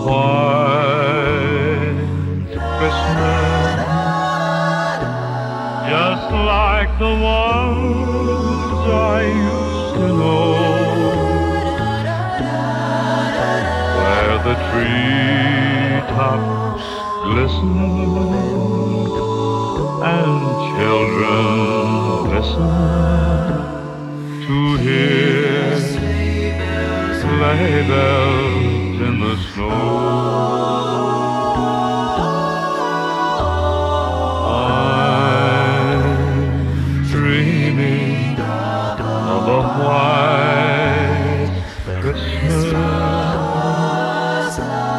white Christmas, just like the ones I used to know, where the treetops glisten and children listen to hear sleigh bells in the snow.